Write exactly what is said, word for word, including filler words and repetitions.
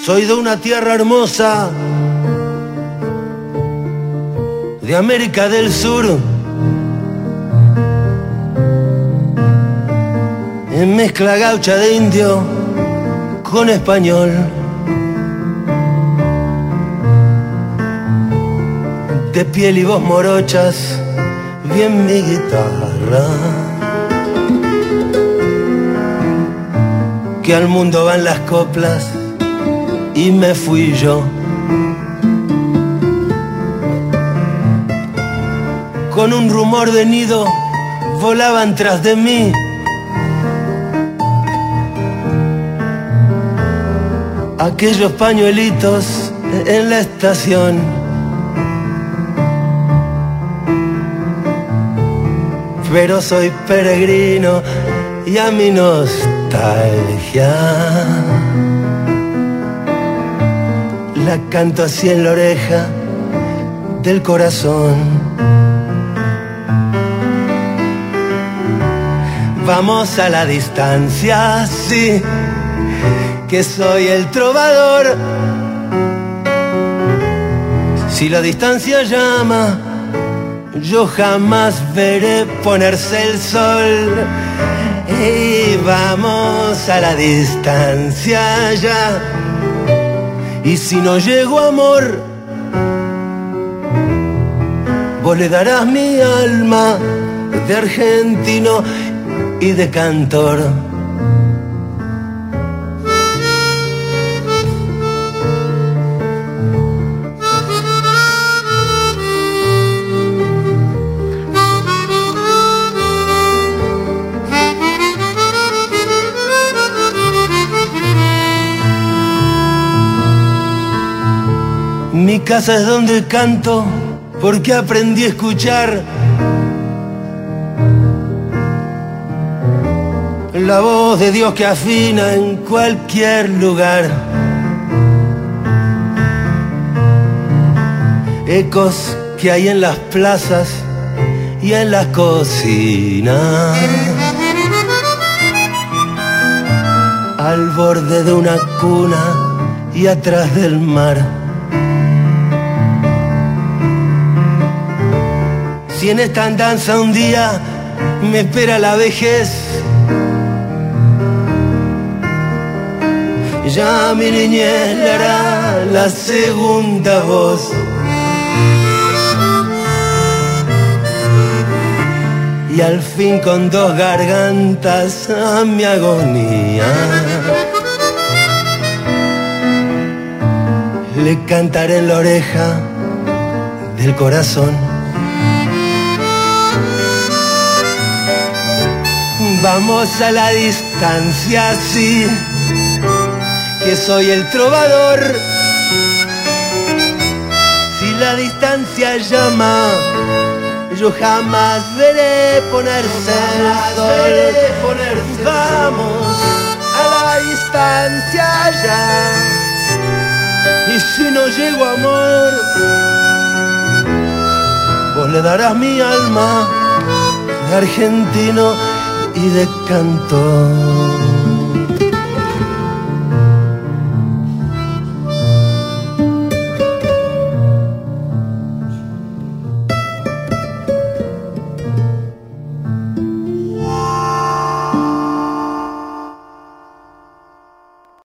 Soy de una tierra hermosa, de América del Sur, en mezcla gaucha de indio con español. De piel y voz morochas, bien mi guitarra, que al mundo van las coplas y me fui yo. Con un rumor de nido volaban tras de mí. Aquellos pañuelitos en la estación. Pero soy peregrino y a mi nostalgia la canto así en la oreja del corazón. Vamos a la distancia, sí, que soy el trovador. Si la distancia llama, yo jamás veré ponerse el sol. Y vamos a la distancia ya. Y si no llego, amor, vos le darás mi alma de argentino y de cantor. Mi casa es donde canto porque aprendí a escuchar la voz de Dios que afina en cualquier lugar. Ecos que hay en las plazas y en las cocinas, al borde de una cuna y atrás del mar. Si en esta andanza un día me espera la vejez, ya mi niñez le hará la segunda voz. Y al fin con dos gargantas a mi agonía le cantaré en la oreja del corazón. Vamos a la distancia, sí, que soy el trovador. Si la distancia llama, yo jamás veré ponerse el sol. Vamos a la distancia ya. Y si no llego, amor, vos le darás mi alma de argentino y de cantor.